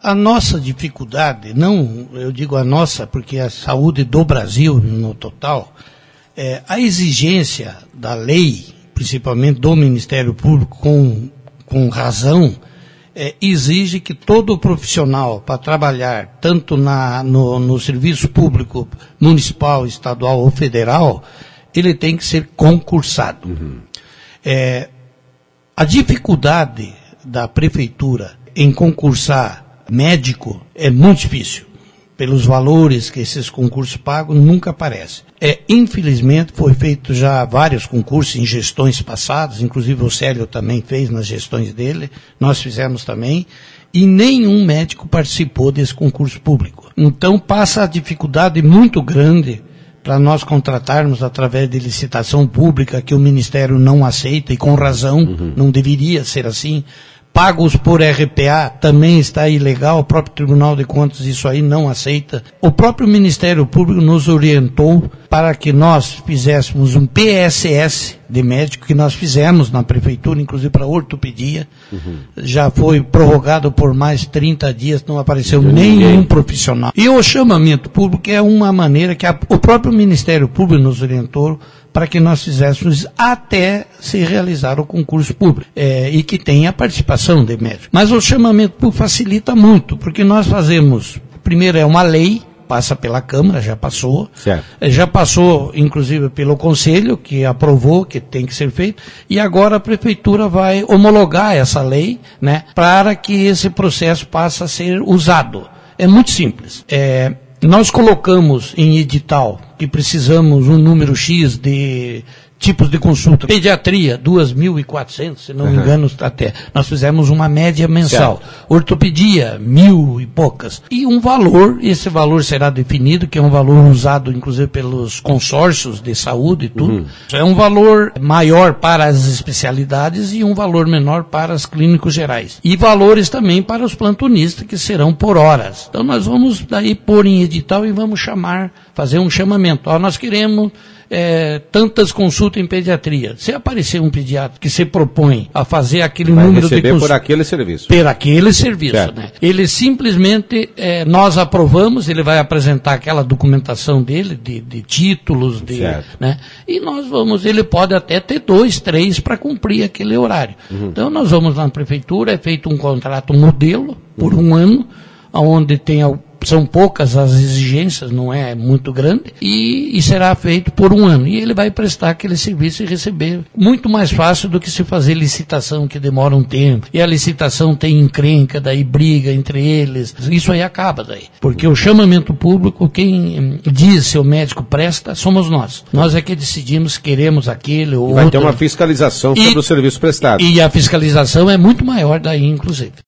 A nossa dificuldade, não, eu digo a nossa, porque a saúde do Brasil no total, a exigência da lei, principalmente do Ministério Público, com razão, exige que todo profissional para trabalhar, tanto no serviço público municipal, estadual ou federal, ele tem que ser concursado. Uhum. A dificuldade da prefeitura em concursar médico é muito difícil. Pelos valores que esses concursos pagam, nunca aparece. Infelizmente, foi feito já vários concursos em gestões passadas, inclusive o Célio também fez nas gestões dele, nós fizemos também, e nenhum médico participou desse concurso público. Então passa a dificuldade muito grande para nós contratarmos através de licitação pública, que o Ministério não aceita, e com razão, não deveria ser assim. Pagos por RPA também está ilegal, o próprio Tribunal de Contas isso aí não aceita. O próprio Ministério Público nos orientou para que nós fizéssemos um PSS de médico, que nós fizemos na Prefeitura, inclusive para ortopedia. Já foi prorrogado por mais 30 dias, não apareceu nenhum profissional. E o chamamento público é uma maneira que o próprio Ministério Público nos orientou para que nós fizéssemos até se realizar o concurso público, e que tenha a participação de médicos. Mas o chamamento público facilita muito, porque nós fazemos, primeiro é uma lei, passa pela Câmara, já passou, já passou inclusive pelo Conselho, que aprovou que tem que ser feito, e agora a Prefeitura vai homologar essa lei, né, para que esse processo passe a ser usado. É muito simples. Nós colocamos em edital que precisamos um número X de tipos de consulta. Pediatria, 2.400, se não me engano, até. Nós fizemos uma média mensal. Ortopedia, 1.000 e poucas. E um valor, esse valor será definido, que é um valor usado, inclusive, pelos consórcios de saúde e tudo. É um valor maior para as especialidades e um valor menor para as clínicos gerais. E valores também para os plantonistas, que serão por horas. Então, nós vamos daí pôr em edital e vamos fazer um chamamento. Nós queremos tantas consultas em pediatria. Se aparecer um pediatra que se propõe a fazer aquele número de consultas... por aquele serviço. Por aquele serviço, né? Ele simplesmente, nós aprovamos, ele vai apresentar aquela documentação dele, de títulos, né? E ele pode até ter 2, 3 para cumprir aquele horário. Então nós vamos na prefeitura, é feito um contrato modelo por um ano, onde são poucas as exigências, não é muito grande, e será feito por um ano. E ele vai prestar aquele serviço e receber muito mais fácil do que se fazer licitação, que demora um tempo. E a licitação tem encrenca, daí briga entre eles. Isso aí acaba daí. Porque o chamamento público, quem diz se o médico presta, somos nós. Nós é que decidimos se queremos aquele ou outro. Vai ter uma fiscalização sobre o serviço prestado. E a fiscalização é muito maior daí, inclusive.